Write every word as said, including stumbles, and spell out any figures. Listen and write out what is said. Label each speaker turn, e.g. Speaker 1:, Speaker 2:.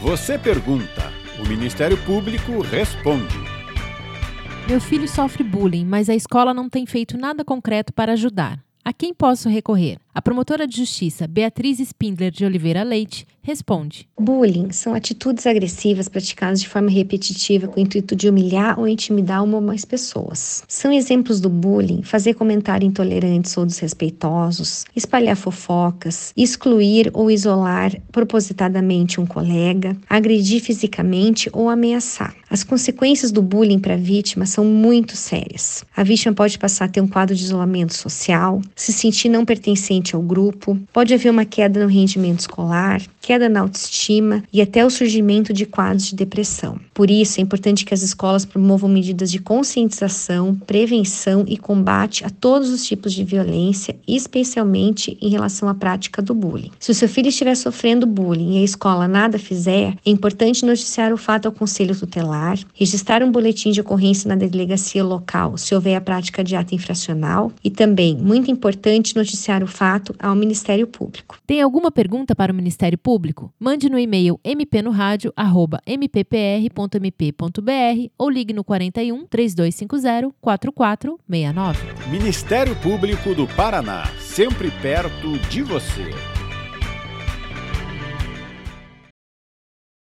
Speaker 1: Você pergunta, o Ministério Público responde.
Speaker 2: Meu filho sofre bullying, mas a escola não tem feito nada concreto para ajudar. A quem posso recorrer? A promotora de justiça, Beatriz Spindler de Oliveira Leite, responde.
Speaker 3: Bullying são atitudes agressivas praticadas de forma repetitiva com o intuito de humilhar ou intimidar uma ou mais pessoas. São exemplos do bullying fazer comentários intolerantes ou desrespeitosos, espalhar fofocas, excluir ou isolar propositadamente um colega, agredir fisicamente ou ameaçar. As consequências do bullying para a vítima são muito sérias. A vítima pode passar a ter um quadro de isolamento social, se sentir não pertencente ao grupo, pode haver uma queda no rendimento escolar, queda na autoestima e até o surgimento de quadros de depressão. Por isso, é importante que as escolas promovam medidas de conscientização, prevenção e combate a todos os tipos de violência, especialmente em relação à prática do bullying. Se o seu filho estiver sofrendo bullying e a escola nada fizer, é importante noticiar o fato ao conselho tutelar, registrar um boletim de ocorrência na delegacia local se houver a prática de ato infracional e também, muito importante, noticiar o fato ao Ministério Público.
Speaker 2: Tem alguma pergunta para o Ministério Público? Mande no e-mail m p no rádio arroba m p p r ponto m p ponto b r ou ligue no quarenta e um, trinta e dois cinquenta, quarenta e quatro sessenta e nove.
Speaker 1: Ministério Público do Paraná, sempre perto de você.